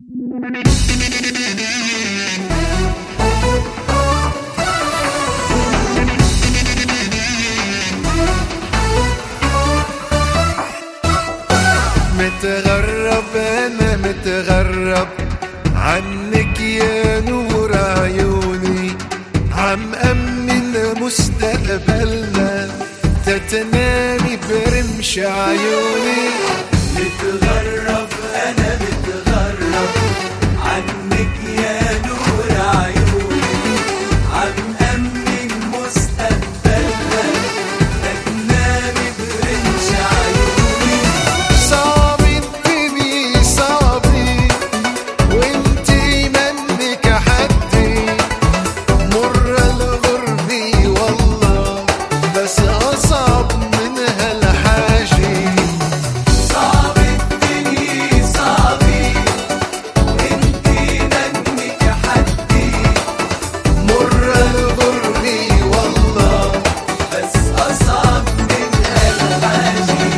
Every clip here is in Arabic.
متغرب أنا متغرب عنك يا نور عيوني، عم أمن مستقبلنا تتناني برمش عيوني. متغرب أنا متغرب عنك يا نور عيوني، عم أمن مستقبلنا تتناني برمش عيوني. صعبي الدنيا صعبي وانتي منك حدي، مر الغربي والله بس أصعب من هالحاجي. صعب الدنيا صعبي وانتي منك حدي، مر الغربي والله بس أصعب من هالحاجي.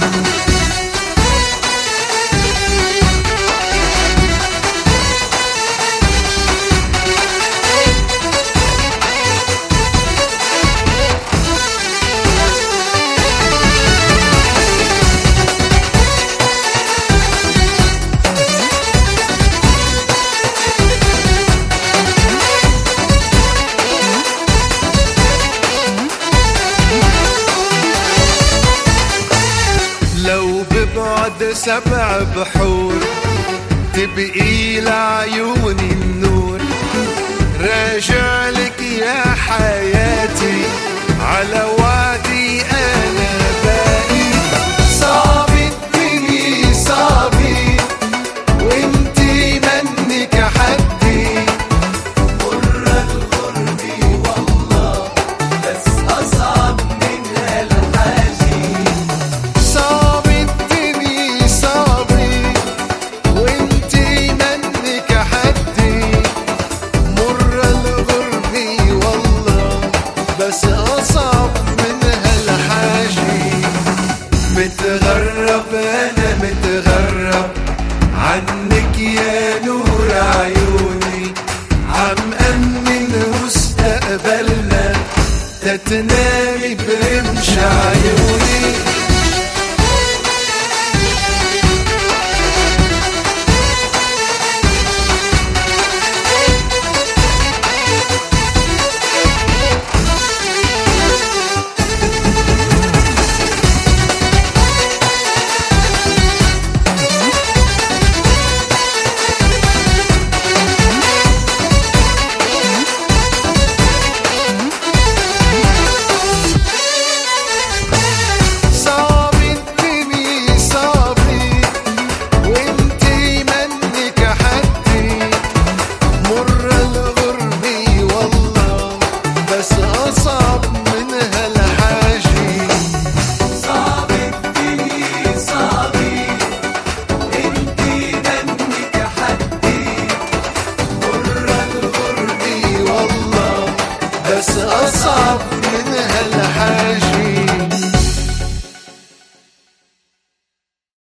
لو ببعد 7 بحور تبقي لعيوني النور، راجع لك يا حياتي على وعدي أنا باقي. صعبي الدنيا صعبي وانتي منك حدي، مر الغربي والله بس أصعب من هالحاجي. صعبي الدنيا صعبي وانتي منك حدي، مر الغربي والله بس أصعب من هالحاجي. متغرب أنا متغرب عنك يا نور عيوني، عم أمن مستقبلنا تتنامي برمش عيوني.